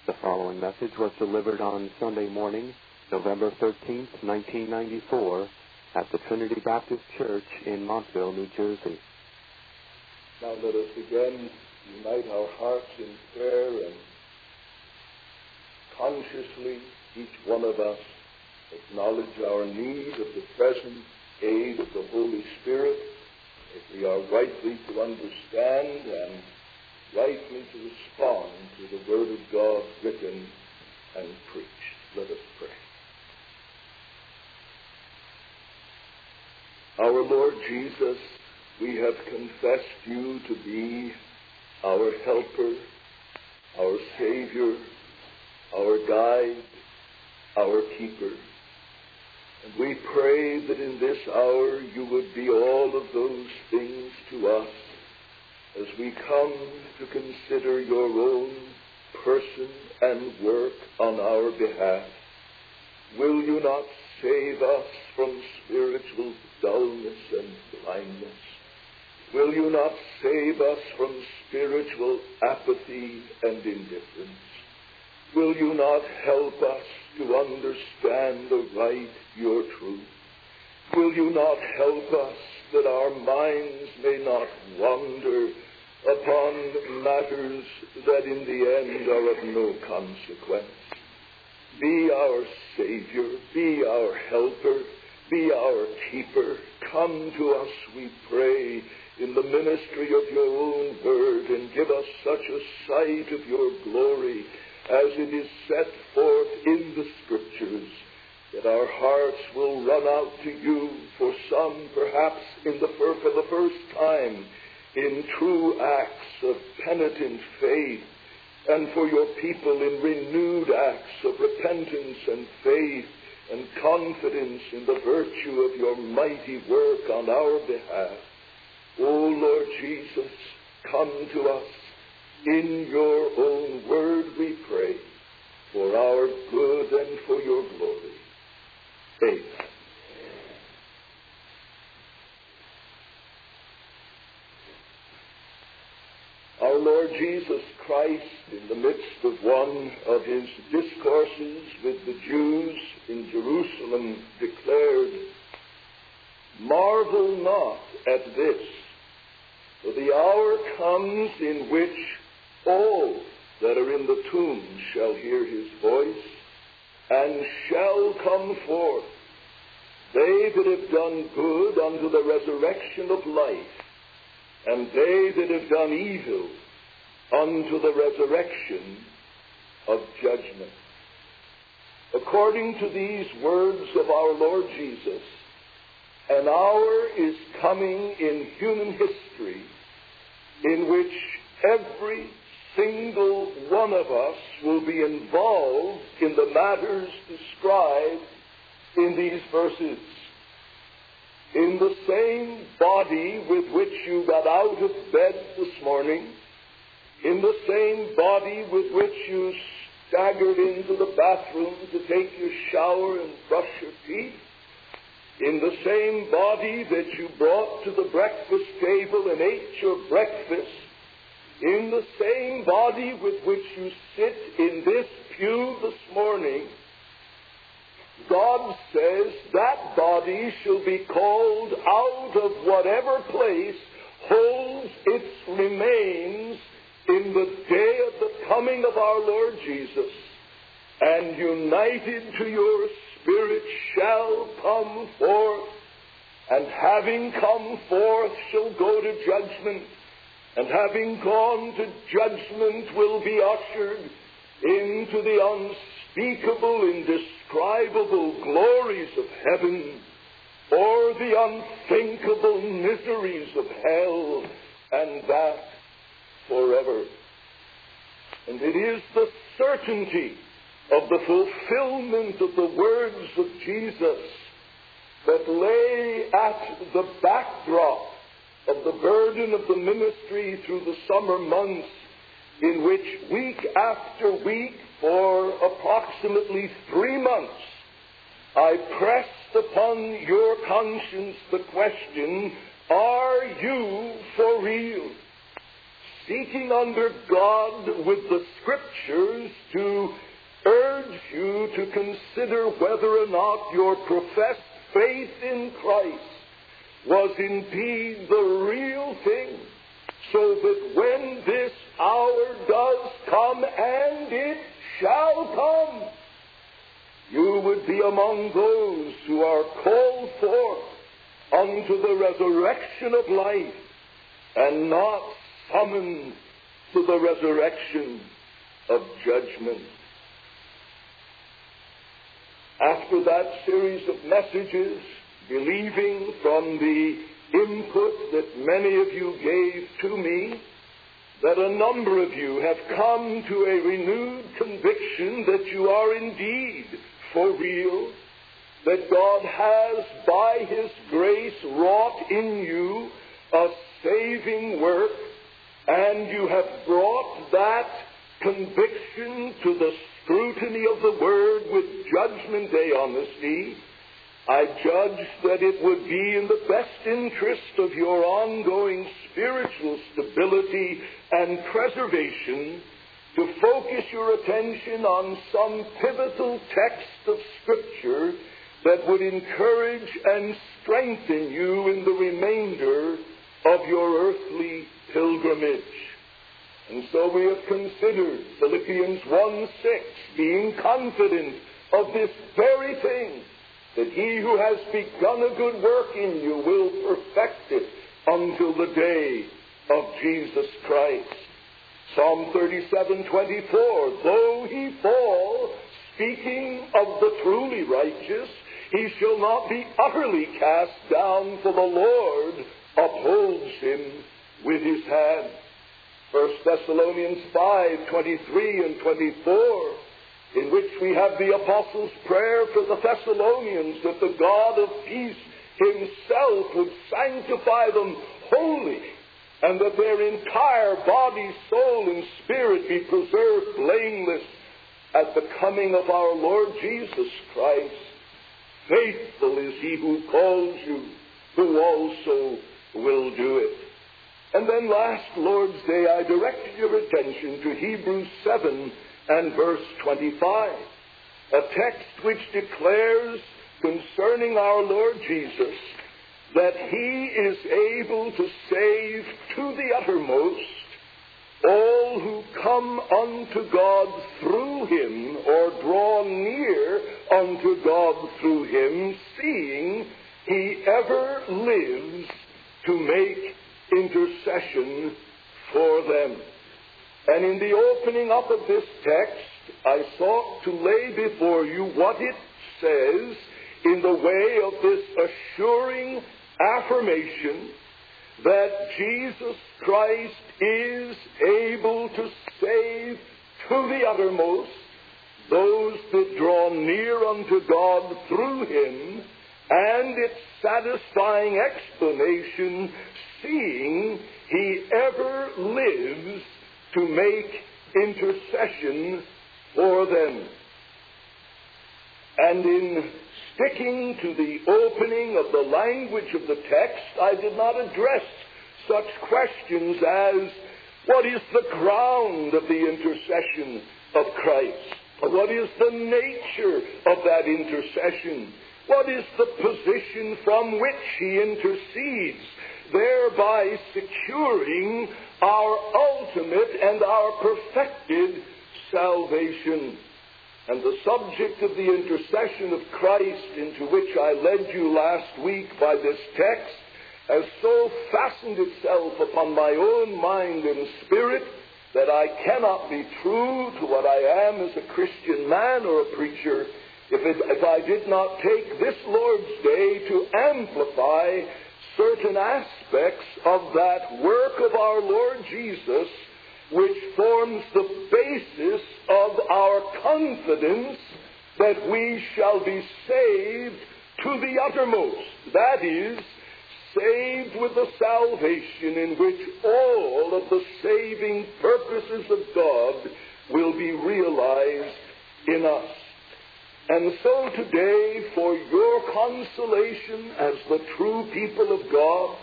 The following message was delivered on Sunday morning, November 13th, 1994, at the Trinity Baptist Church in Montville, New Jersey. Now let us again unite our hearts in prayer and consciously, each one of us, acknowledge our need of the present aid of the Holy Spirit, if we are rightly to understand and rightly to respond to the Word of God written and preached. Let us pray. Our Lord Jesus, we have confessed you to be our helper, our Savior, our guide, our keeper. And we pray that in this hour you would be all of those things to us as we come to consider your own person and work on our behalf. Will you not save us from spiritual dullness and blindness? Will you not save us from spiritual apathy and indifference? Will you not help us to understand aright your truth? Will you not help us that our minds may not wander upon matters that in the end are of no consequence? Be our Savior, be our helper, be our keeper. Come to us, we pray, in the ministry of your own word, and give us such a sight of your glory as it is set forth in the Scriptures, that our hearts will run out to you, for some perhaps for the first time, in true acts of penitent faith, and for your people in renewed acts of repentance and faith and confidence in the virtue of your mighty work on our behalf. O Lord Jesus, come to us in your own word, we pray, for our good and for your glory. Amen. Our Lord Jesus Christ, in the midst of one of his discourses with the Jews in Jerusalem, declared, "Marvel not at this, for the hour comes in which all that are in the tomb shall hear his voice, and shall come forth, they that have done good unto the resurrection of life, and they that have done evil unto the resurrection of judgment." According to these words of our Lord Jesus, an hour is coming in human history in which every single one of us will be involved in the matters described in these verses. In the same body with which you got out of bed this morning, in the same body with which you staggered into the bathroom to take your shower and brush your teeth, in the same body that you brought to the breakfast table and ate your breakfast, in the same body with which you sit in this pew this morning, God says that body shall be called out of whatever place holds its remains in the day of the coming of our Lord Jesus, and united to your spirit shall come forth, and having come forth shall go to judgment, and having gone to judgment will be ushered into the unspeakable, indescribable glories of heaven, or the unthinkable miseries of hell, and that forever. And it is the certainty of the fulfillment of the words of Jesus that lay at the backdrop of the burden of the ministry through the summer months, in which week after week for approximately 3 months I pressed upon your conscience the question, are you for real? seeking under God with the Scriptures to urge you to consider whether or not your professed faith in Christ was indeed the real thing, so that when this hour does come, and it shall come, you would be among those who are called forth unto the resurrection of life, and not summoned to the resurrection of judgment. After that series of messages, believing from the input that many of you gave to me, that a number of you have come to a renewed conviction that you are indeed for real, that God has by His grace wrought in you a saving work, and you have brought that conviction to the scrutiny of the Word with Judgment Day honesty. I judge that it would be in the best interest of your ongoing spiritual stability and preservation to focus your attention on some pivotal text of Scripture that would encourage and strengthen you in the remainder of your earthly pilgrimage. And so we have considered Philippians 1:6, being confident of this very thing, that he who has begun a good work in you will perfect it until the day of Jesus Christ. Psalm 37:24, though he fall, speaking of the truly righteous, he shall not be utterly cast down, for the Lord upholds him with his hand. 1 Thessalonians 5:23 and 24, in which we have the Apostles' prayer for the Thessalonians, that the God of peace himself would sanctify them wholly, and that their entire body, soul, and spirit be preserved blameless at the coming of our Lord Jesus Christ. Faithful is he who calls you, who also will do it. And then last Lord's Day, I directed your attention to Hebrews 7 and verse 25, a text which declares concerning our Lord Jesus that he is able to save to the uttermost all who come unto God through him, or draw near unto God through him, seeing he ever lives to make intercession for them. And in the opening up of this text, I sought to lay before you what it says in the way of this assuring affirmation that Jesus Christ is able to save to the uttermost those that draw near unto God through him, and its satisfying explanation, seeing he ever lives to make intercession for them. And in sticking to the opening of the language of the text, I did not address such questions as, what is the ground of the intercession of Christ? What is the nature of that intercession? What is the position from which he intercedes, thereby securing our ultimate and our perfected salvation? And the subject of the intercession of Christ, into which I led you last week by this text, has so fastened itself upon my own mind and spirit that I cannot be true to what I am as a Christian man or a preacher if I did not take this Lord's Day to amplify certain aspects of that work of our Lord Jesus, which forms the basis of our confidence that we shall be saved to the uttermost. That is, saved with the salvation in which all of the saving purposes of God will be realized in us. And so today, for your consolation as the true people of God,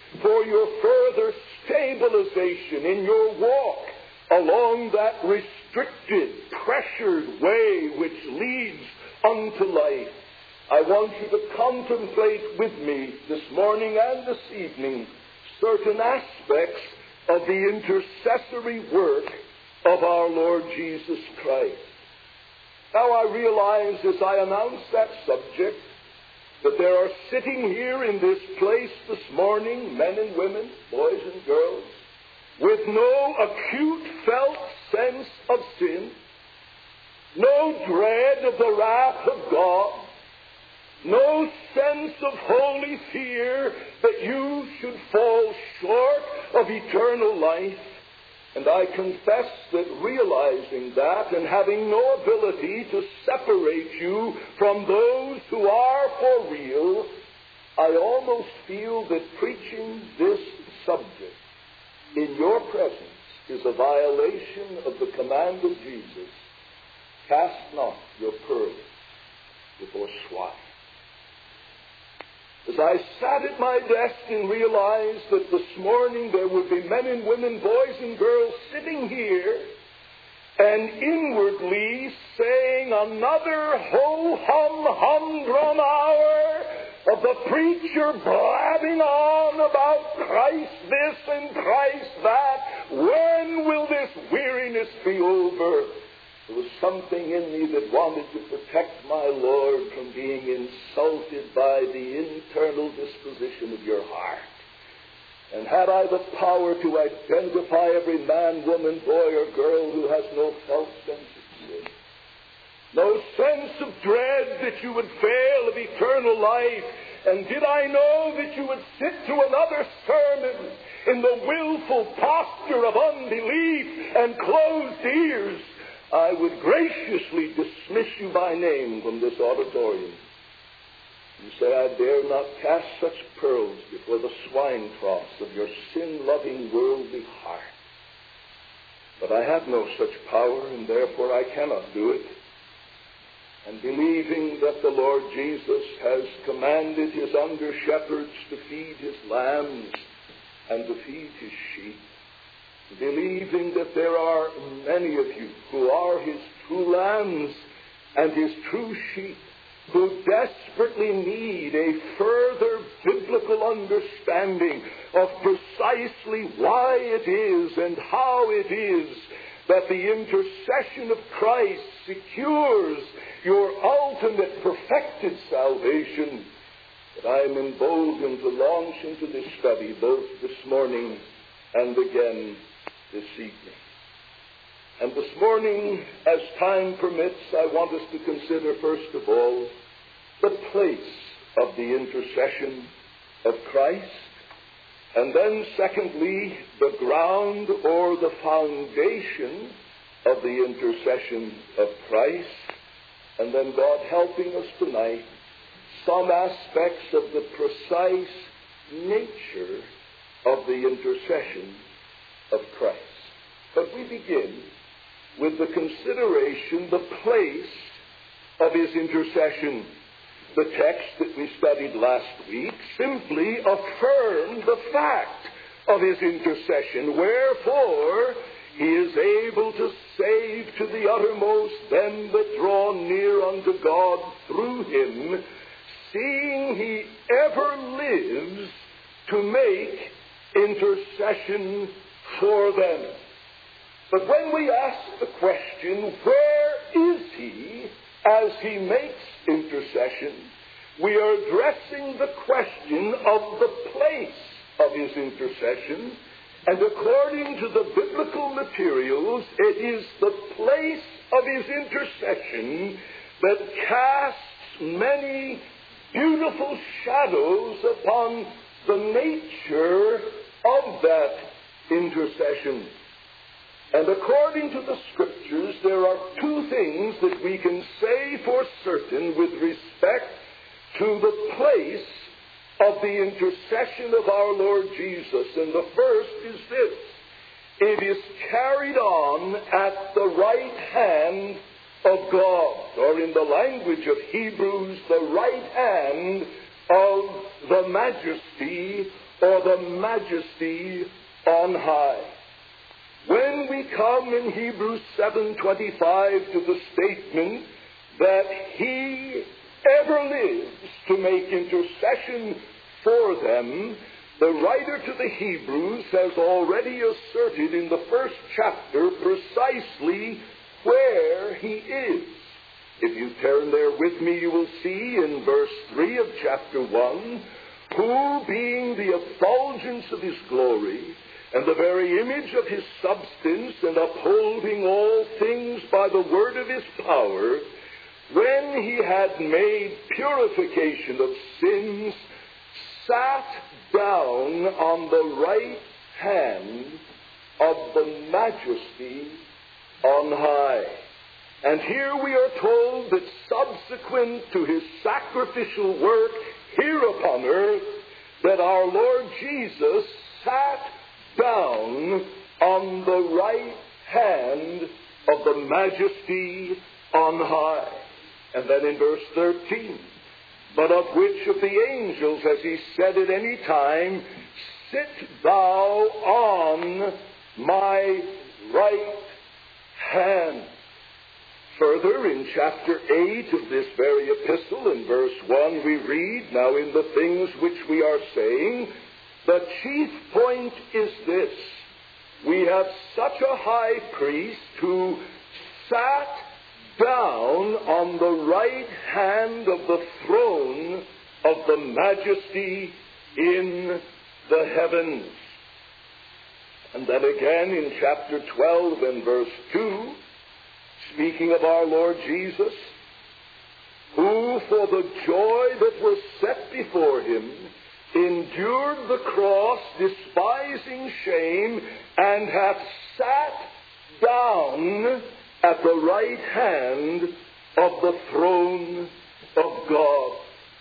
for your further stabilization in your walk along that restricted, pressured way which leads unto life. I want you to contemplate with me this morning and this evening certain aspects of the intercessory work of our Lord Jesus Christ. Now I realize as I announce that subject that there are sitting here in this place this morning men and women, boys and girls, with no acute felt sense of sin, no dread of the wrath of God, no sense of holy fear that you should fall short of eternal life. And I confess that realizing that and having no ability to separate you from those who are for real, I almost feel that preaching this subject in your presence is a violation of the command of Jesus, cast not your pearls before swine. As I sat at my desk and realized that this morning there would be men and women, boys and girls sitting here and inwardly saying another ho-hum humdrum hour of the preacher blabbing on about Christ this and Christ that, when will this weariness be over? There was something in me that wanted to protect my Lord from being insulted by the internal disposition of your heart. And had I the power to identify every man, woman, boy, or girl who has no felt sense of sin, no sense of dread that you would fail of eternal life, and did I know that you would sit through another sermon in the willful posture of unbelief and closed ears, I would graciously dismiss you by name from this auditorium. You say, I dare not cast such pearls before the swine troughs of your sin-loving worldly heart. But I have no such power, and therefore I cannot do it. And believing that the Lord Jesus has commanded his under-shepherds to feed his lambs and to feed his sheep, believing that there are many of you who are his true lambs and his true sheep, who desperately need a further biblical understanding of precisely why it is and how it is that the intercession of Christ secures your ultimate perfected salvation, that I am emboldened to launch into this study both this morning and again this evening. And this morning, as time permits, I want us to consider, first of all, the place of the intercession of Christ, and then, secondly, the ground or the foundation of the intercession of Christ, and then, God helping us tonight, some aspects of the precise nature of the intercession of Christ. But we begin with the consideration, the place of his intercession. The text that we studied last week simply affirmed the fact of his intercession, wherefore he is able to save to the uttermost them that draw near unto God through him, seeing he ever lives to make intercession for them. But when we ask the question, where is he as he makes intercession, we are addressing the question of the place of his intercession, and according to the biblical materials, it is the place of his intercession that casts many beautiful shadows upon the nature of that intercession. And according to the Scriptures, there are two things that we can say for certain with respect to the place of the intercession of our Lord Jesus. And the first is this: it is carried on at the right hand of God, or in the language of Hebrews, the right hand of the majesty or the majesty on high. When we come in Hebrews 7:25 to the statement that he ever lives to make intercession for them, the writer to the Hebrews has already asserted in the first chapter precisely where he is. If you turn there with me, you will see in verse 3 of chapter 1, who, being the effulgence of his glory, and the very image of his substance, and upholding all things by the word of his power, when he had made purification of sins, sat down on the right hand of the majesty on high. And here we are told that subsequent to his sacrificial work here upon earth, that our Lord Jesus sat down on the right hand of the majesty on high. And then in verse 13, but of which of the angels has he said at any time, sit thou on my right hand? Further, in chapter 8 of this very epistle, in verse 1, we read, now in the things which we are saying, the chief point is this: we have such a high priest who sat down on the right hand of the throne of the majesty in the heavens. And then again in chapter 12 and verse 2, speaking of our Lord Jesus, who for the joy that was set before him endured the cross, despising shame, and hath sat down at the right hand of the throne of God.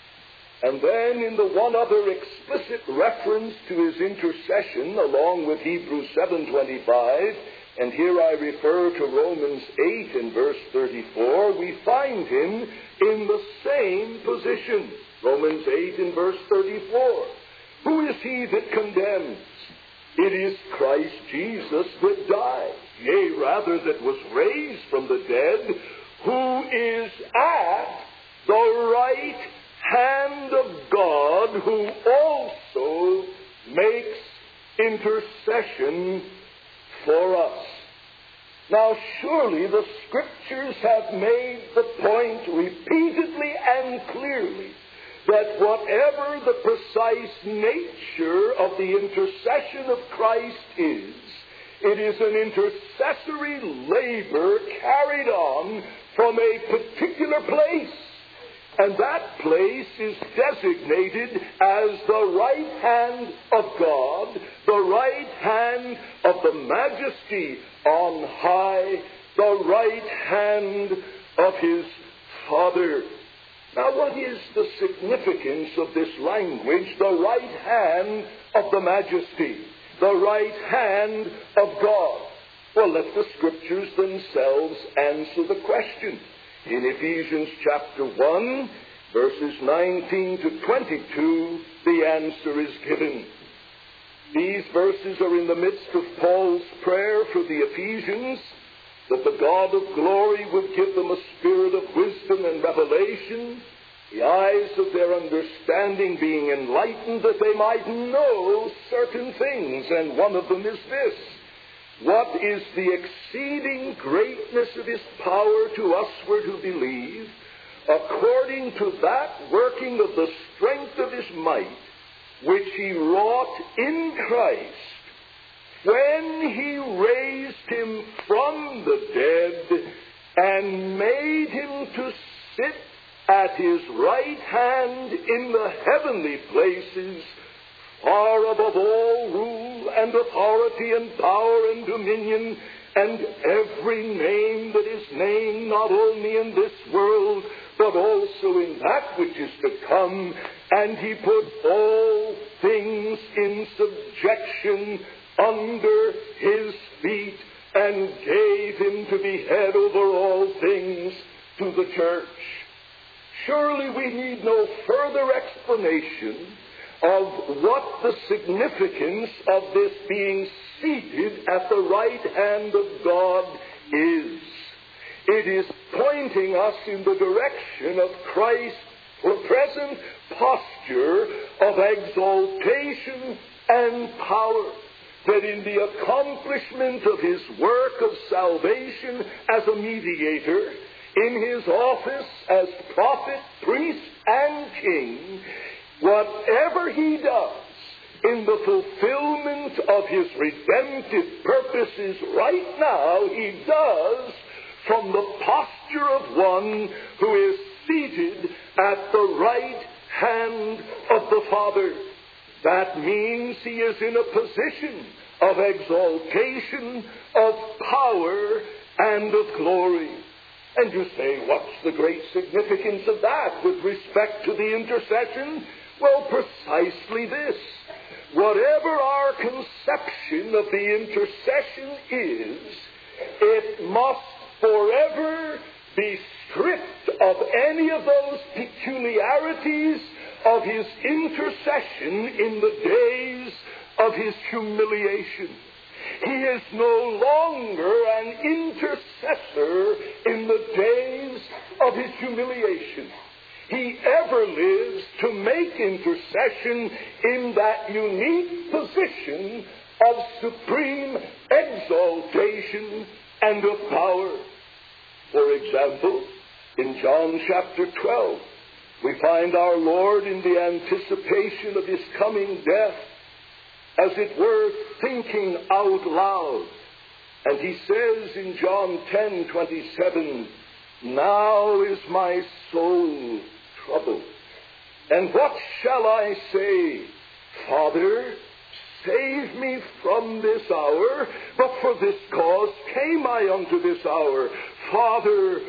And then in the one other explicit reference to his intercession, along with Hebrews 7:25, and here I refer to Romans 8 and verse 34, we find him in the same position. Romans 8 and verse 34. Who is he that condemns? It is Christ Jesus that died, yea, rather that was raised from the dead, who is at the right hand of God, who also makes intercession for us. Now, surely the Scriptures have made the point repeatedly and clearly that whatever the precise nature of the intercession of Christ is, it is an intercessory labor carried on from a particular place. And that place is designated as the right hand of God, the right hand of the majesty on high, the right hand of his Father. Now, what is the significance of this language, the right hand of the majesty, the right hand of God? Well, let the Scriptures themselves answer the question. In Ephesians chapter 1, verses 19 to 22, the answer is given. These verses are in the midst of Paul's prayer for the Ephesians, that the God of glory would give them a spirit of wisdom and revelation, the eyes of their understanding being enlightened, that they might know certain things. And one of them is this: what is the exceeding greatness of his power to usward who believe, according to that working of the strength of his might, which he wrought in Christ, when he raised him from the dead, and made him to sit at his right hand in the heavenly places, far above all rule and authority and power and dominion, and every name that is named, not only in this world, but also in that which is to come. And he put all things in subjection under his feet, and gave him to be head over all things to the church. Surely we need no further explanation of what the significance of this being seated at the right hand of God is. It is pointing us in the direction of Christ's present posture of exaltation and power, that in the accomplishment of his work of salvation as a mediator, in his office as prophet, priest, and king, whatever he does in the fulfillment of his redemptive purposes right now, he does from the posture of one who is seated at the right hand of the Father. That means he is in a position of exaltation, of power, and of glory. And you say, what's the great significance of that with respect to the intercession? Well, precisely this. Whatever our conception of the intercession is, it must forever be stripped of any of those peculiarities of his intercession in the days of his humiliation. He is no longer an intercessor in the days of his humiliation. He ever lives to make intercession in that unique position of supreme exaltation and of power. For example, in John chapter 12, we find our Lord in the anticipation of his coming death, as it were, thinking out loud. And he says in John 10:27, "Now is my soul troubled. And what shall I say? Father, save me from this hour. But for this cause came I unto this hour. Father,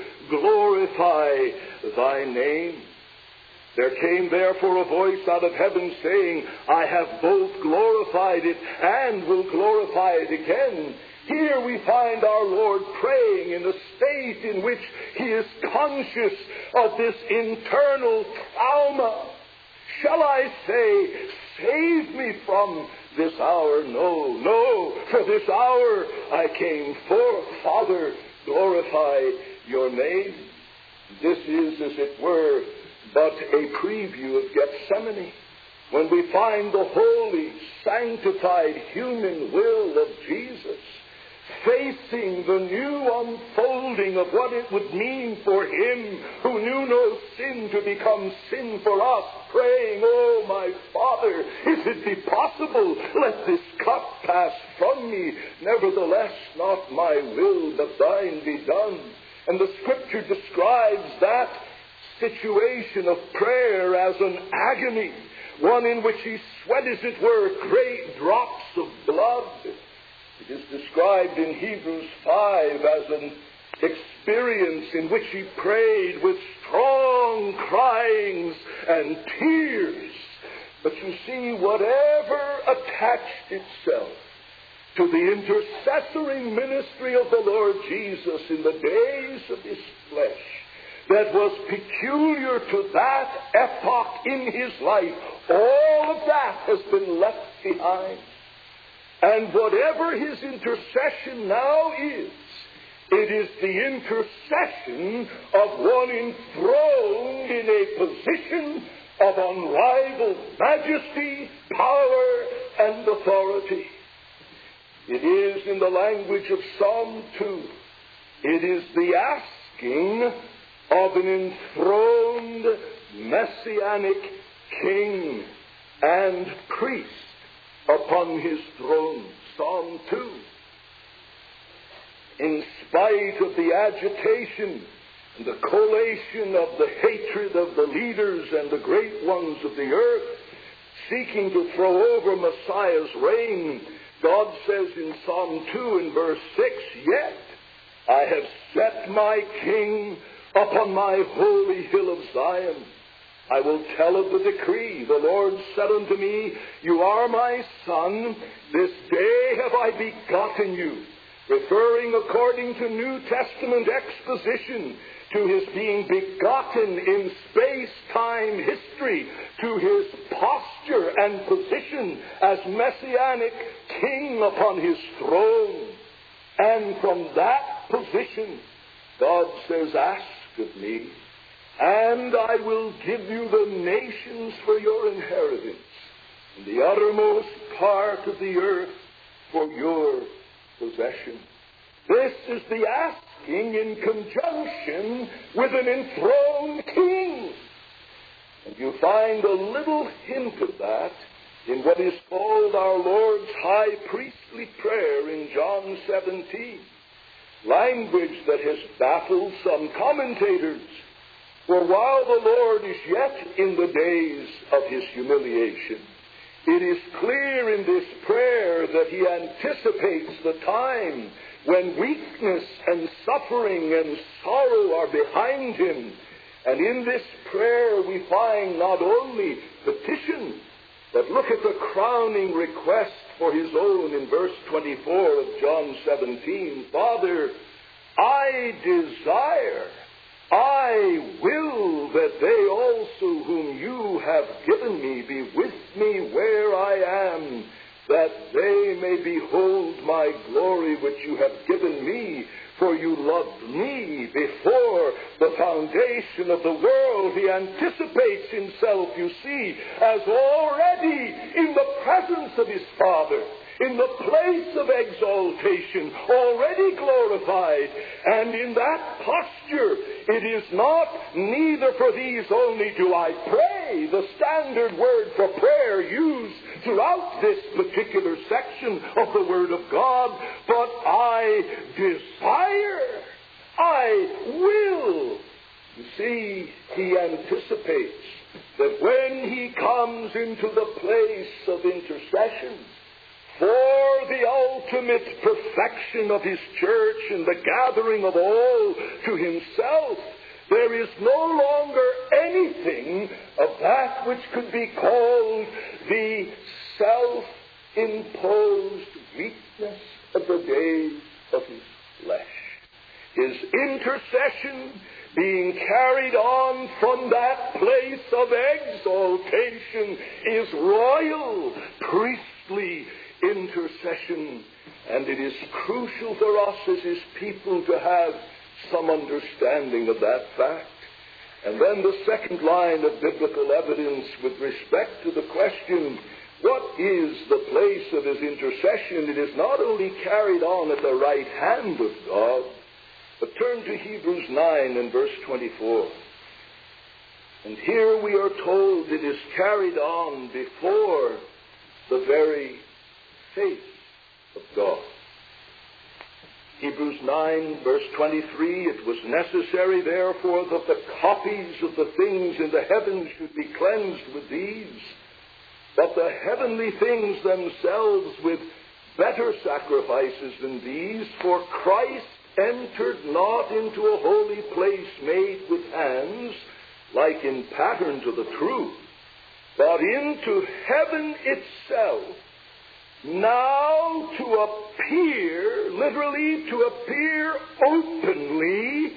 glorify thy name." There came therefore a voice out of heaven saying, "I have both glorified it and will glorify it again." Here we find our Lord praying in a state in which he is conscious of this internal trauma. Shall I say, "Save me from this hour"? No, no. For this hour I came forth. Father, glorify your name. This is, as it were, but a preview of Gethsemane, when we find the holy, sanctified human will of Jesus facing the new unfolding of what it would mean for him who knew no sin to become sin for us, praying, "Oh, my Father, if it be possible, let this cup pass from me. Nevertheless, not my will, but thine be done." And the Scripture describes that situation of prayer as an agony, one in which he sweat, as it were, great drops of blood. It is described in Hebrews 5 as an experience in which he prayed with strong cryings and tears. But you see, whatever attached itself to the intercessory ministry of the Lord Jesus in the days of his flesh, that was peculiar to that epoch in his life, all of that has been left behind. And whatever his intercession now is, it is the intercession of one enthroned in a position of unrivaled majesty, power, and authority. It is, in the language of Psalm 2, it is the asking of an enthroned messianic king and priest upon his throne. Psalm 2. In spite of the agitation and the collation of the hatred of the leaders and the great ones of the earth, seeking to throw over Messiah's reign, God says in Psalm 2 in verse 6, "Yet I have set my king upon my holy hill of Zion. I will tell of the decree. The Lord said unto me, You are my son. This day have I begotten you. referring according to New Testament exposition to his being begotten in space-time history, to his posture and position as messianic king upon his throne. And from that position, God says, ask of me, and I will give you the nations for your inheritance, and the uttermost part of the earth for your possession. This is the asking in conjunction with an enthroned king. And you find a little hint of that in what is called our Lord's high priestly prayer in John 17. Language that has baffled some commentators. For while the Lord is yet in the days of his humiliation, it is clear in this prayer that he anticipates the time when weakness and suffering and sorrow are behind him. And in this prayer we find not only petition, but look at the crowning request for his own in verse 24 of John 17. Father, I desire, I will that they also whom you have given me be with me where I am, that they may behold my glory which you have given me, for you loved me before the foundation of the world. He anticipates himself, you see, as already in the presence of his Father, in the place of exaltation, already glorified. And in that posture, it is not, neither for these only do I pray, the standard word for prayer used throughout this particular section of the Word of God, but I desire, I will. You see, he anticipates that when he comes into the place of intercession, for the ultimate perfection of his church and the gathering of all to himself, there is no longer anything of that which could be called the self-imposed weakness of the days of his flesh. His intercession being carried on from that place of exaltation is royal, priestly intercession, and it is crucial for us as his people to have some understanding of that fact. And then the second line of biblical evidence with respect to the question, what is the place of his intercession? It is not only carried on at the right hand of God, but turn to Hebrews 9 and verse 24. And here we are told it is carried on before the very face of God. Hebrews 9, verse 23, it was necessary, therefore, that the copies of the things in the heavens should be cleansed with these, but the heavenly things themselves with better sacrifices than these, for Christ entered not into a holy place made with hands, like in pattern to the truth, but into heaven itself, now to appear, literally to appear openly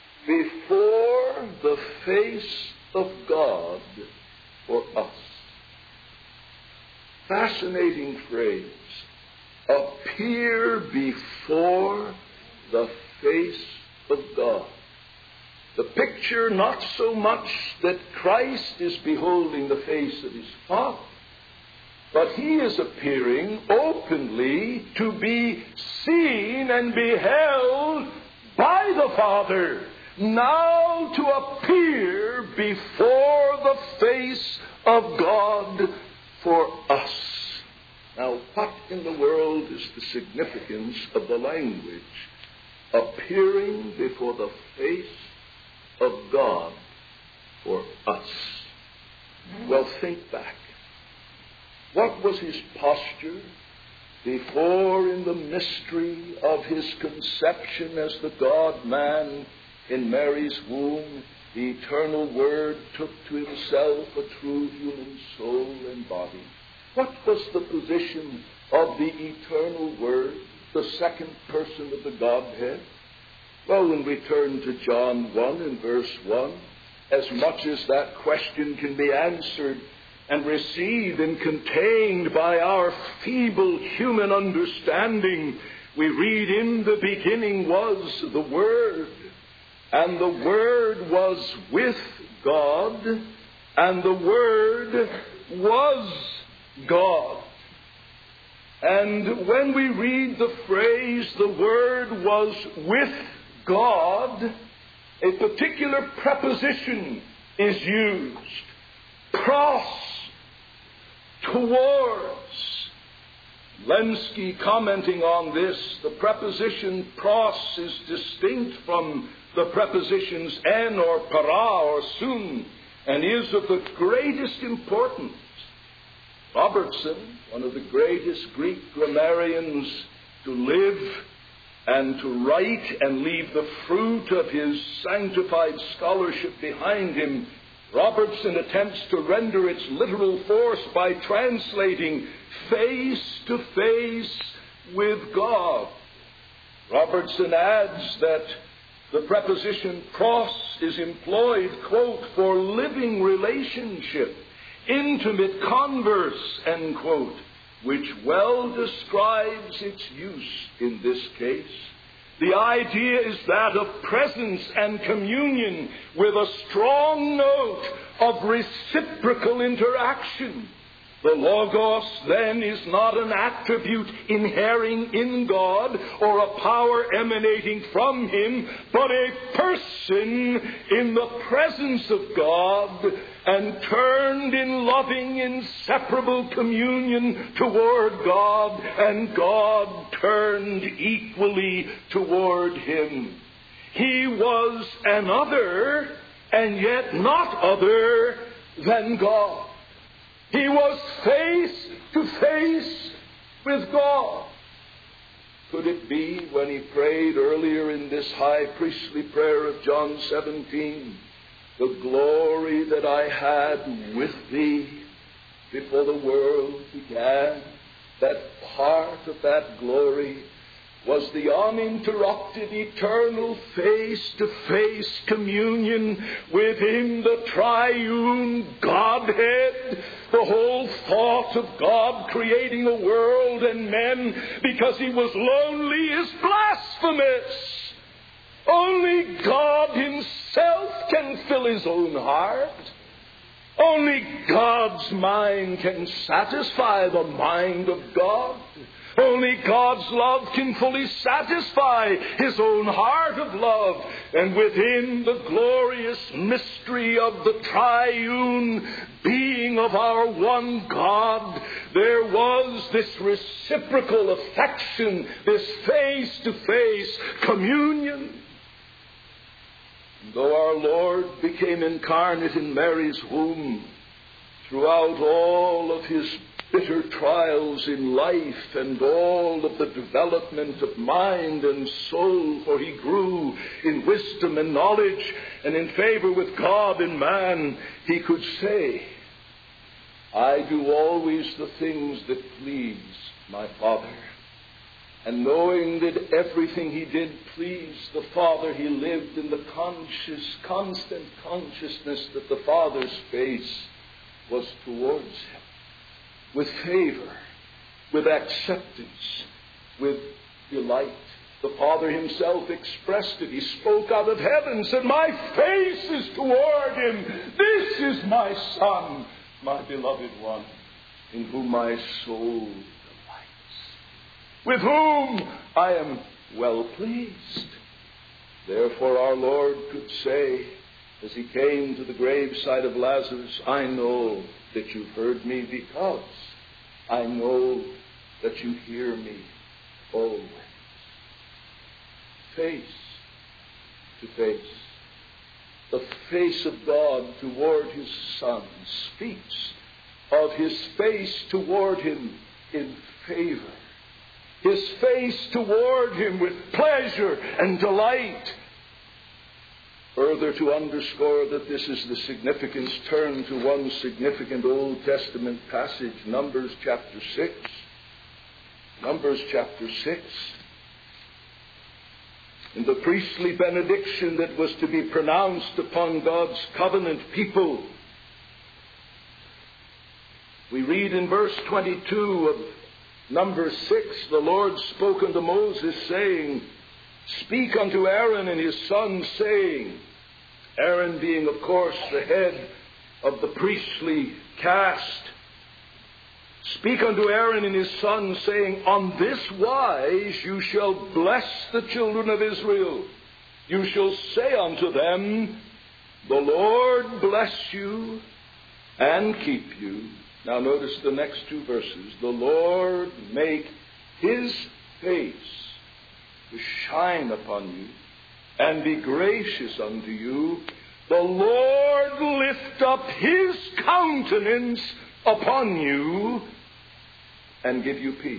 before the face of God for us. Fascinating phrase. Appear before the face of God. The picture not so much that Christ is beholding the face of his Father, but he is appearing openly to be seen and beheld by the Father, now to appear before the face of God for us. Now, what in the world is the significance of the language? Appearing before the face of God for us. Well, think back. What was his posture before, in the mystery of his conception as the God-man in Mary's womb, the eternal Word took to himself a true human soul and body? What was the position of the eternal Word the second person of the Godhead? Well, when we turn to John 1 and verse 1, as much as that question can be answered and received and contained by our feeble human understanding, we read, in the beginning was the Word, and the Word was with God, and the Word was God. And when we read the phrase, the Word was with God, a particular preposition is used. Pros, towards. Lenski, commenting on this, the preposition pros is distinct from the prepositions en or para or soon, and is of the greatest importance. Robertson, one of the greatest Greek grammarians to live and to write and leave the fruit of his sanctified scholarship behind him, Robertson attempts to render its literal force by translating face to face with God. Robertson adds that the preposition pros is employed, quote, for living relationship, intimate converse, end quote, which well describes its use in this case. The idea is that of presence and communion with a strong note of reciprocal interaction. The Logos, then, is not an attribute inhering in God or a power emanating from Him, but a person in the presence of God and turned in loving, inseparable communion toward God, and God turned equally toward Him. He was an other, and yet not other than God. He was face to face with God. Could it be, when he prayed earlier in this high priestly prayer of John 17, the glory that I had with thee before the world began, that part of that glory was the uninterrupted, eternal, face-to-face communion within the triune Godhead. The whole thought of God creating a world and men because He was lonely is blasphemous. Only God Himself can fill His own heart. Only God's mind can satisfy the mind of God. Only God's love can fully satisfy His own heart of love. And within the glorious mystery of the triune being of our one God, there was this reciprocal affection, this face-to-face communion. Though our Lord became incarnate in Mary's womb, throughout all of His bitter trials in life and all of the development of mind and soul, for He grew in wisdom and knowledge and in favor with God and man, He could say, I do always the things that please my Father. And knowing that everything He did please the Father, He lived in the constant consciousness that the Father's face was towards Him, with favor, with acceptance, with delight. The Father Himself expressed it. He spoke out of heaven and said, my face is toward Him. This is my Son, my beloved one, in whom my soul delights, with whom I am well pleased. Therefore our Lord could say, as He came to the graveside of Lazarus, I know that you've heard me because I know that you hear me always. Face to face. The face of God toward His Son speaks of His face toward Him in favor. His face toward Him with pleasure and delight. Further, to underscore that this is the significance, turn to one significant Old Testament passage, Numbers chapter 6. Numbers chapter 6. in the priestly benediction that was to be pronounced upon God's covenant people. We read in verse 22 of Numbers 6, the Lord spoke unto Moses, saying, Speak unto Aaron and his sons, saying, Aaron being, of course, the head of the priestly caste, Speak unto Aaron and his sons, saying, On this wise you shall bless the children of Israel. You shall say unto them, The Lord bless you and keep you. Now notice the next two verses. The Lord make his face to shine upon you and be gracious unto you. The Lord lift up his countenance upon you and give you peace.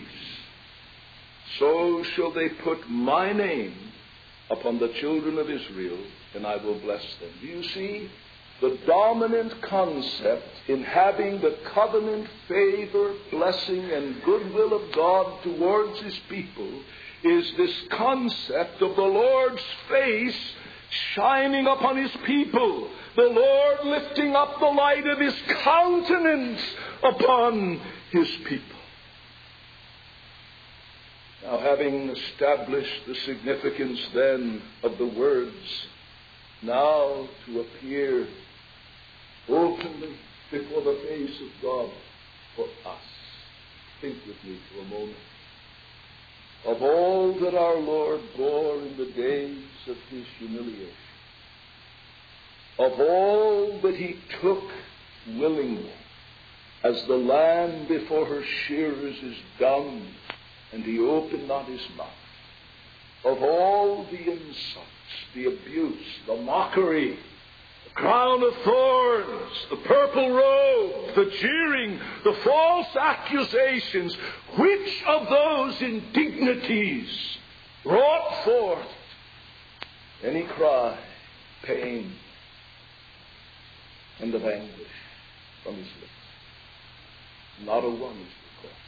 So shall they put my name upon the children of Israel, and I will bless them. Do you see? The dominant concept in having the covenant favor, blessing, and goodwill of God towards his people is this concept of the Lord's face shining upon his people, the Lord lifting up the light of his countenance upon his people. Now, having established the significance then of the words, now to appear openly before the face of God for us. Think with me for a moment of all that our Lord bore in the days of his humiliation, of all that he took willingly, as the lamb before her shearers is dumb, and he opened not his mouth, of all the insults, the abuse, the mockery, the crown of thorns, the purple robe, the jeering, the false accusations, which of those indignities brought forth any cry, pain, and of anguish from his lips? Not a one is recorded.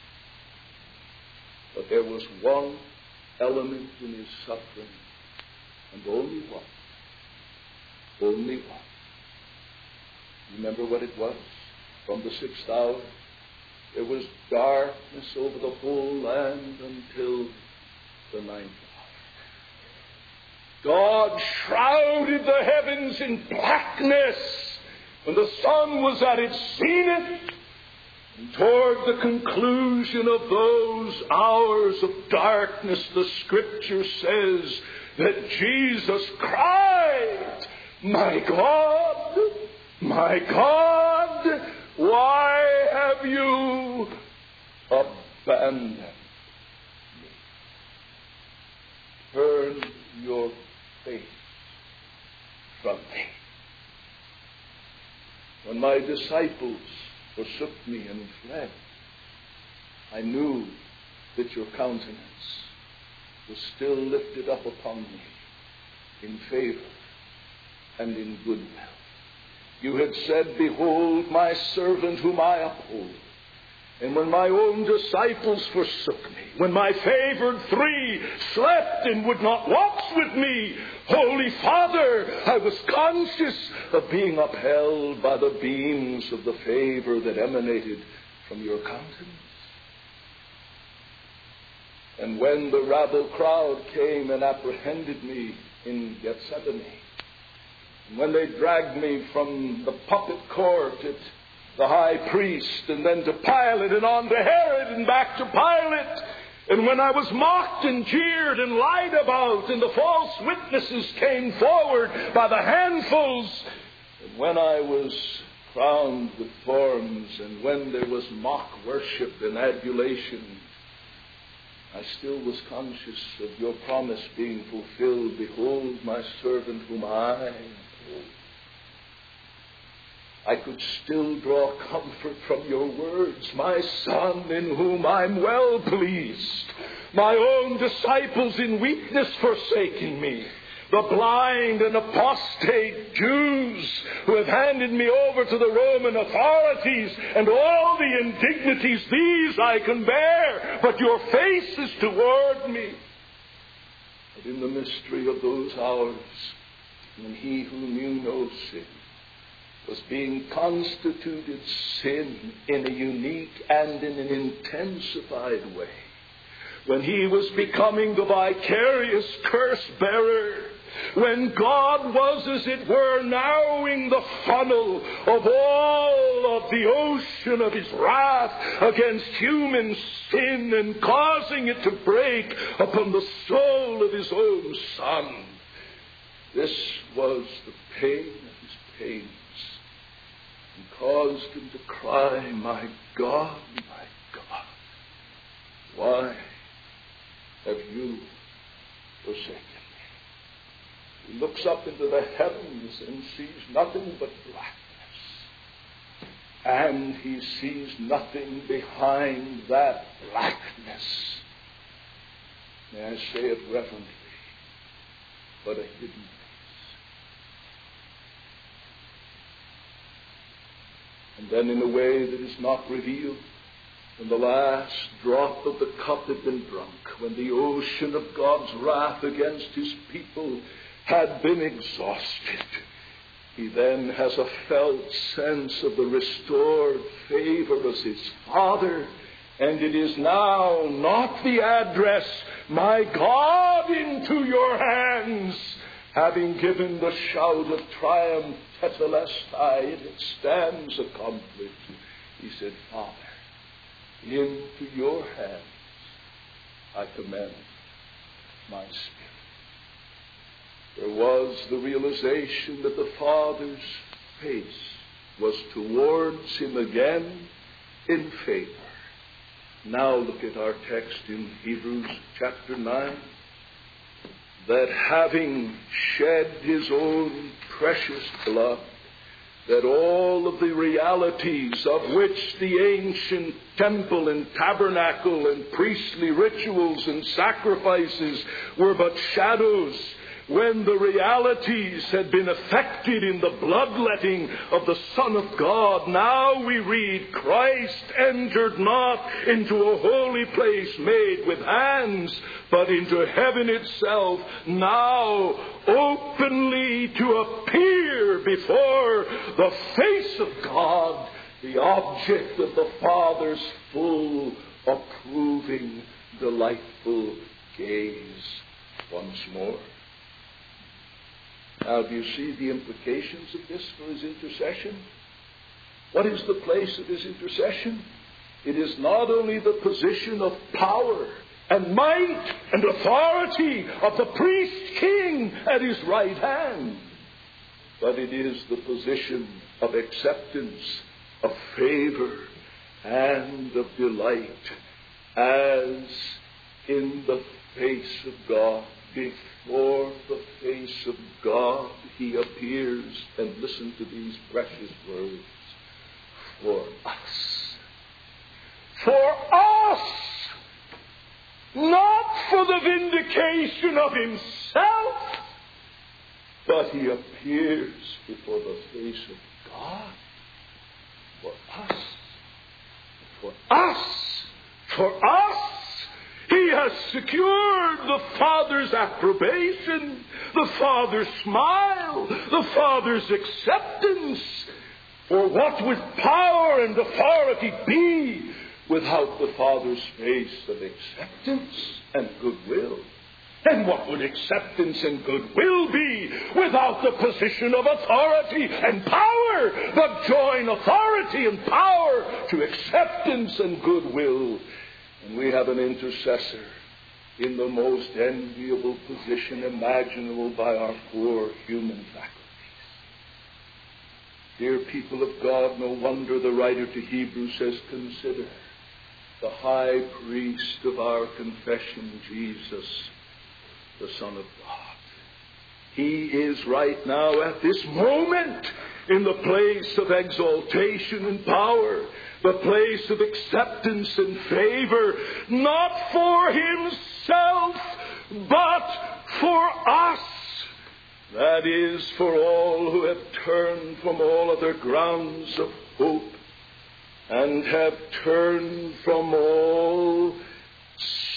But there was one element in his suffering, and only one. Only one. Remember what it was? From the 6th hour, there was darkness over the whole land until the 9th hour. God shrouded the heavens in blackness when the sun was at its zenith. And toward the conclusion of those hours of darkness, the Scripture says that Jesus cried, My God, why have you abandoned me? Turn your face from me. When my disciples forsook me and fled, I knew that your countenance was still lifted up upon me in favor and in goodwill. You had said, Behold my servant whom I uphold. And when my own disciples forsook me, when my favored 3 slept and would not watch with me, Holy Father, I was conscious of being upheld by the beams of the favor that emanated from your countenance. And when the rabble crowd came and apprehended me in Gethsemane, and when they dragged me from the puppet court at the high priest, and then to Pilate, and on to Herod, and back to Pilate, and when I was mocked and jeered and lied about, and the false witnesses came forward by the handfuls, and when I was crowned with thorns, and when there was mock worship and adulation, I still was conscious of your promise being fulfilled. Behold my servant whom I uphold. I could still draw comfort from your words. My Son in whom I'm well pleased. My own disciples in weakness forsaking me. The blind and apostate Jews who have handed me over to the Roman authorities, and all the indignities, these I can bear, but your face is toward me. But in the mystery of those hours, when he who knew no sin was being constituted sin in a unique and in an intensified way, when he was becoming the vicarious curse-bearer, when God was, as it were, narrowing the funnel of all of the ocean of his wrath against human sin and causing it to break upon the soul of his own Son, this was the pain of his pains, and caused him to cry, my God, why have you forsaken me? He looks up into the heavens and sees nothing but blackness. And he sees nothing behind that blackness. May I say it reverently, but a hidden face. And then in a way that is not revealed, when the last drop of the cup had been drunk, when the ocean of God's wrath against his people had been exhausted, he then has a felt sense of the restored favor of his Father. And it is now not the address, my God, into your hands, having given the shout of triumph, tetelestai, it stands accomplished. He said, Father, into your hands I commend my spirit. There was the realization that the Father's face was towards him again in favor. Now look at our text in Hebrews chapter 9. That having shed his own precious blood, that all of the realities of which the ancient temple and tabernacle and priestly rituals and sacrifices were but shadows, when the realities had been effected in the bloodletting of the Son of God, now we read, Christ entered not into a holy place made with hands, but into heaven itself, now openly to appear before the face of God, the object of the Father's full, approving, delightful gaze once more. Now, do you see the implications of this for his intercession? What is the place of his intercession? It is not only the position of power and might and authority of the priest king at his right hand, but it is the position of acceptance, of favor, and of delight, as in the face of God. Before the face of God he appears, and listen to these precious words, for us. For us! Not for the vindication of himself, but he appears before the face of God. For us. For us. For us. He has secured the Father's approbation, the Father's smile, the Father's acceptance. For what would power and authority be without the Father's face of acceptance and goodwill? And what would acceptance and goodwill be without the position of authority and power? But join authority and power to acceptance and goodwill. And we have an intercessor in the most enviable position imaginable by our poor human faculties. Dear people of God, no wonder the writer to Hebrews says, consider the high priest of our confession, Jesus, the Son of God. He is right now at this moment in the place of exaltation and power, the place of acceptance and favor, not for himself, but for us. That is, for all who have turned from all other grounds of hope and have turned from all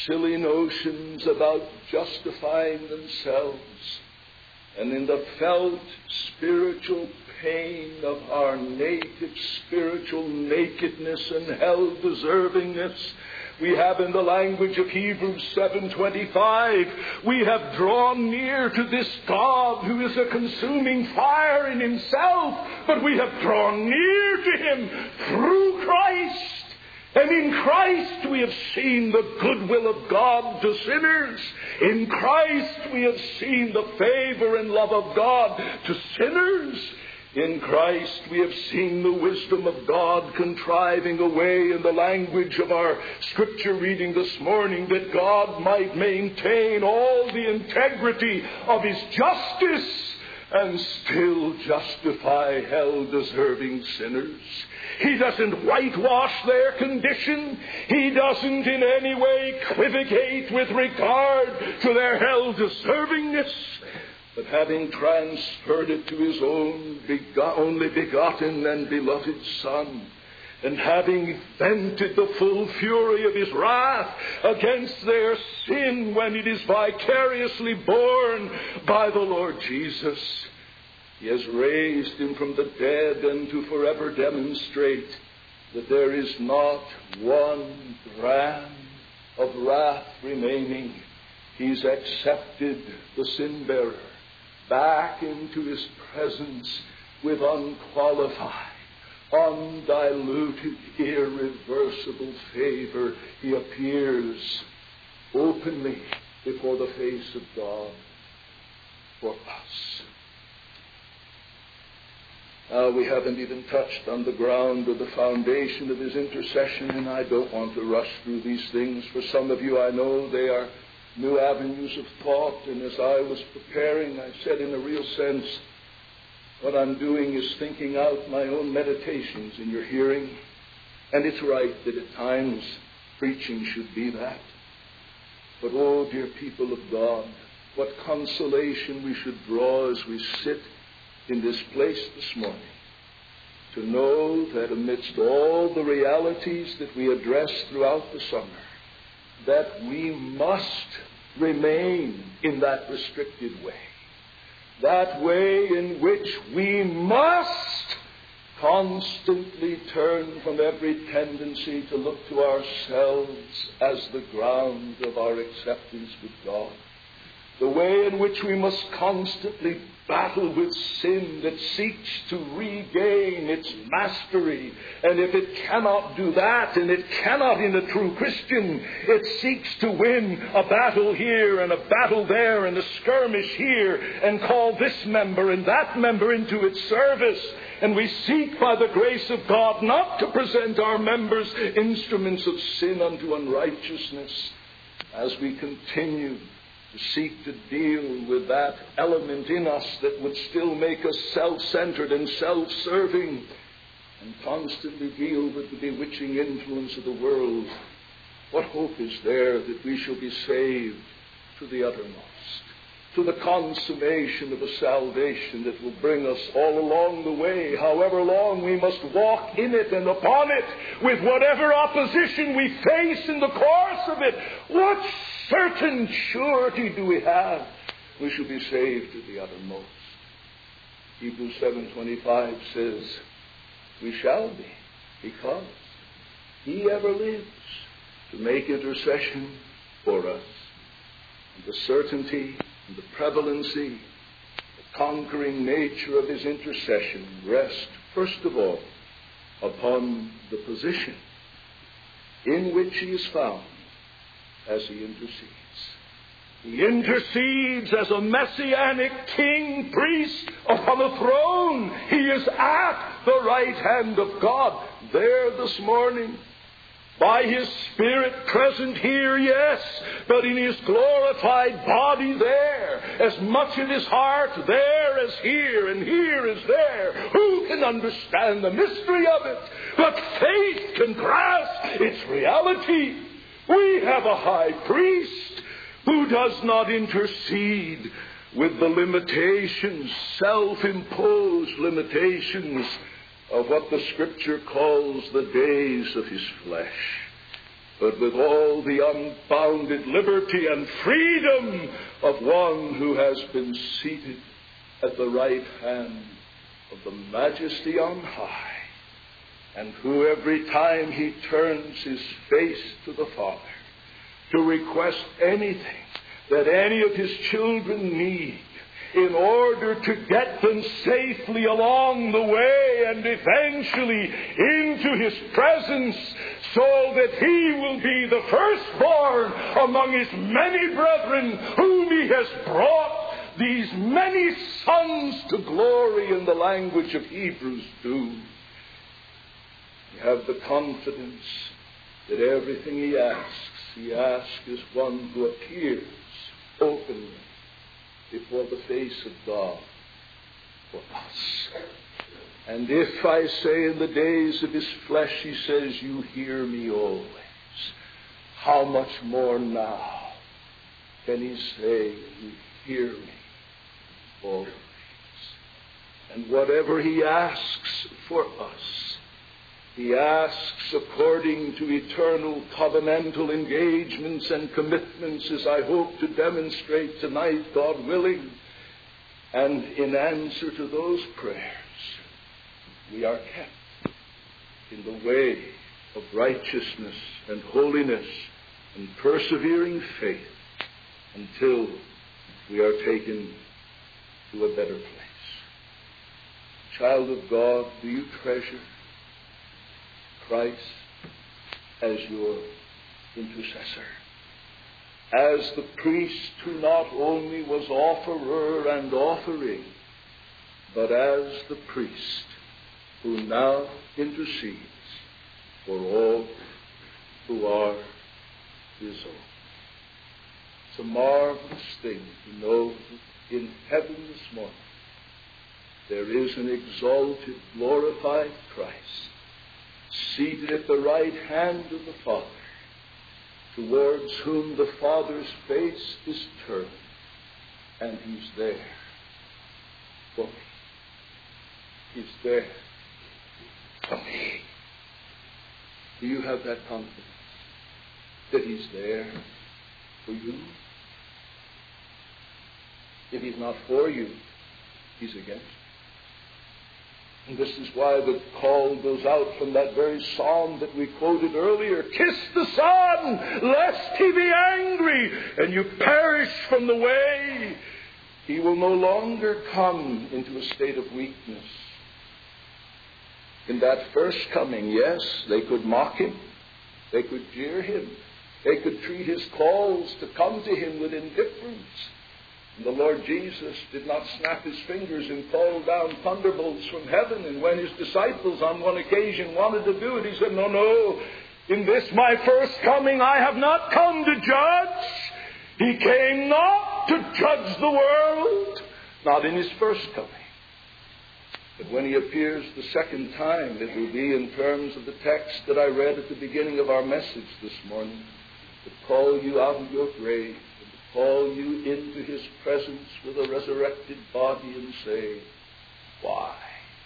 silly notions about justifying themselves, and in the felt spiritual pain of our native spiritual nakedness and hell-deservingness, we have, in the language of Hebrews 7:25, we have drawn near to this God who is a consuming fire in himself, but we have drawn near to him through Christ. And in Christ we have seen the goodwill of God to sinners. In Christ we have seen the favor and love of God to sinners. In Christ we have seen the wisdom of God contriving a way, in the language of our scripture reading this morning, that God might maintain all the integrity of his justice and still justify hell-deserving sinners. He doesn't whitewash their condition. He doesn't in any way equivocate with regard to their hell-deservingness. But having transferred it to his own only begotten and beloved Son, and having vented the full fury of his wrath against their sin when it is vicariously borne by the Lord Jesus, he has raised him from the dead, and to forever demonstrate that there is not one gram of wrath remaining. He's accepted the sin-bearer back into his presence with unqualified, undiluted, irreversible favor. He appears openly before the face of God for us. We haven't even touched on the ground or the foundation of his intercession, and I don't want to rush through these things. For some of you, I know they are new avenues of thought, and as I was preparing, I said, in a real sense, what I'm doing is thinking out my own meditations in your hearing. And it's right that at times preaching should be that. But oh, dear people of God, what consolation we should draw as we sit in this place this morning, to know that amidst all the realities that we address throughout the summer, that we must remain in that restricted way. That way in which we must constantly turn from every tendency to look to ourselves as the ground of our acceptance with God. The way in which we must constantly battle with sin that seeks to regain its mastery. And if it cannot do that, and it cannot in a true Christian, it seeks to win a battle here and a battle there and a skirmish here and call this member and that member into its service. And we seek by the grace of God not to present our members instruments of sin unto unrighteousness, as we continue to seek to deal with that element in us that would still make us self-centered and self-serving, and constantly deal with the bewitching influence of the world. What hope is there that we shall be saved to the uttermost, to the consummation of a salvation that will bring us all along the way, however long we must walk in it and upon it, with whatever opposition we face in the course of it? What certain surety do we have we shall be saved to the uttermost? Hebrews 7:25 says, we shall be, because he ever lives to make intercession for us. And the certainty and the prevalency, the conquering nature of his intercession rest, first of all, upon the position in which he is found as he intercedes. He intercedes as a messianic king, priest upon a throne. He is at the right hand of God. There this morning, by his Spirit present here, yes, but in his glorified body there, as much in his heart there as here, and here as there. Who can understand the mystery of it? But faith can grasp its reality. We have a high priest who does not intercede with the limitations, self-imposed limitations of what the Scripture calls the days of his flesh. but with all the unbounded liberty and freedom of one who has been seated at the right hand of the Majesty on high, and who every time he turns his face to the Father to request anything that any of his children need in order to get them safely along the way and eventually into his presence, so that he will be the firstborn among his many brethren whom he has brought these many sons to glory, in the language of Hebrews do. We have the confidence that everything he asks as one who appears openly before the face of God for us. And if I say in the days of his flesh, he says, you hear me always, how much more now can he say, you hear me always? And whatever he asks for us, he asks according to eternal covenantal engagements and commitments, as I hope to demonstrate tonight, God willing. And in answer to those prayers, we are kept in the way of righteousness and holiness and persevering faith until we are taken to a better place. Child of God, do you treasure Christ as your intercessor, as the priest who not only was offerer and offering, but as the priest who now intercedes for all who are his own? It's a marvelous thing to know that in heaven this morning there is an exalted, glorified Christ, seated at the right hand of the Father, towards whom the Father's face is turned, and he's there for me. He's there for me. Do you have that confidence that he's there for you? If he's not for you, he's against you. And this is why the call goes out from that very psalm that we quoted earlier. Kiss the Son, lest he be angry, and you perish from the way. He will no longer come into a state of weakness. In that first coming, yes, they could mock him. They could jeer him. They could treat his calls to come to him with indifference. And the Lord Jesus did not snap his fingers and call down thunderbolts from heaven. And when his disciples on one occasion wanted to do it, he said, no, in this my first coming I have not come to judge. He came not to judge the world, not in his first coming. But when he appears the second time, it will be in terms of the text that I read at the beginning of our message this morning, to call you out of your grave, call you into his presence with a resurrected body and say, why?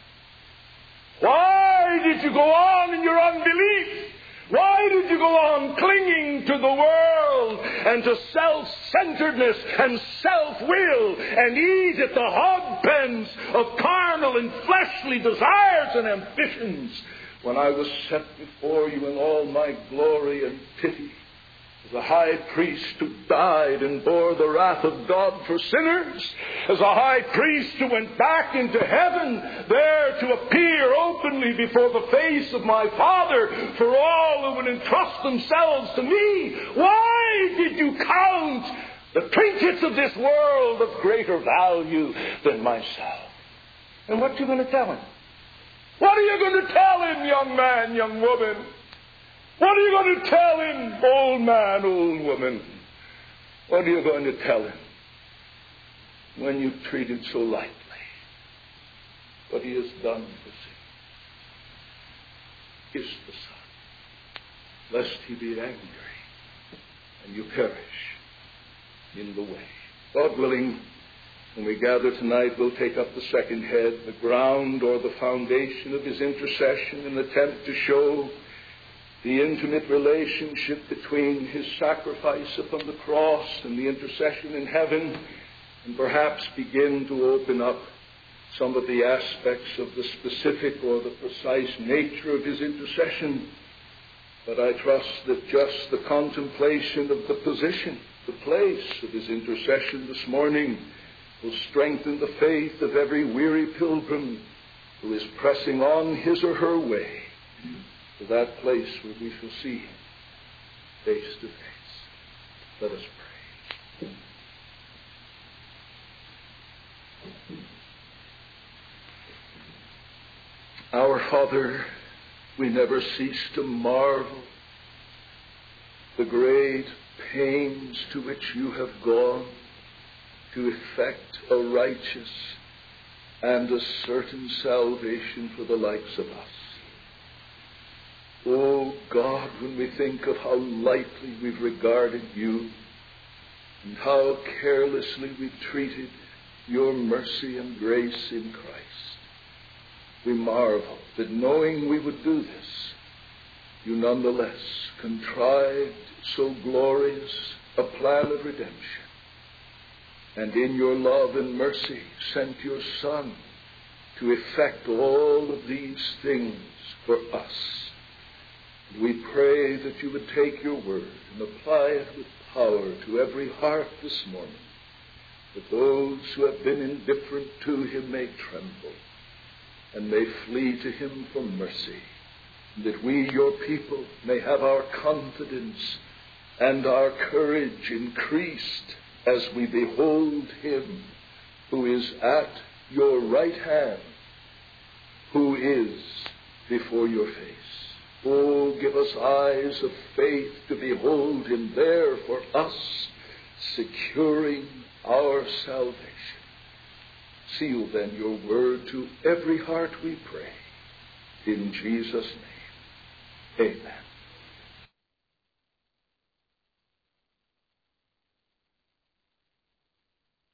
Why did you go on in your unbelief? Why did you go on clinging to the world and to self-centeredness and self-will and eat at the hog pens of carnal and fleshly desires and ambitions when I was set before you in all my glory and pity? As a high priest who died and bore the wrath of God for sinners, as a high priest who went back into heaven there to appear openly before the face of my Father for all who would entrust themselves to me, why did you count the trinkets of this world of greater value than myself? And what are you going to tell him? What are you going to tell him, young man, young woman? What are you going to tell him, old man, old woman? What are you going to tell him when you've treated so lightly what he has done for sin? Kiss the Son, lest he be angry and you perish in the way. God willing, when we gather tonight, we'll take up the second head, the ground or the foundation of his intercession, and attempt to show the intimate relationship between his sacrifice upon the cross and the intercession in heaven, and perhaps begin to open up some of the aspects of the specific or the precise nature of his intercession. But I trust that just the contemplation of the position, the place of his intercession this morning will strengthen the faith of every weary pilgrim who is pressing on his or her way to that place where we shall see him face to face. Let us pray. Our Father, we never cease to marvel the great pains to which you have gone to effect a righteous and a certain salvation for the likes of us. Oh God, when we think of how lightly we've regarded you and how carelessly we've treated your mercy and grace in Christ, we marvel that knowing we would do this, you nonetheless contrived so glorious a plan of redemption, and in your love and mercy sent your Son to effect all of these things for us. We pray that you would take your word and apply it with power to every heart this morning, that those who have been indifferent to him may tremble and may flee to him for mercy, and that we, your people, may have our confidence and our courage increased as we behold him who is at your right hand, who is before your face. Oh, give us eyes of faith to behold him there for us, securing our salvation. Seal then your word to every heart, we pray. In Jesus' name, amen.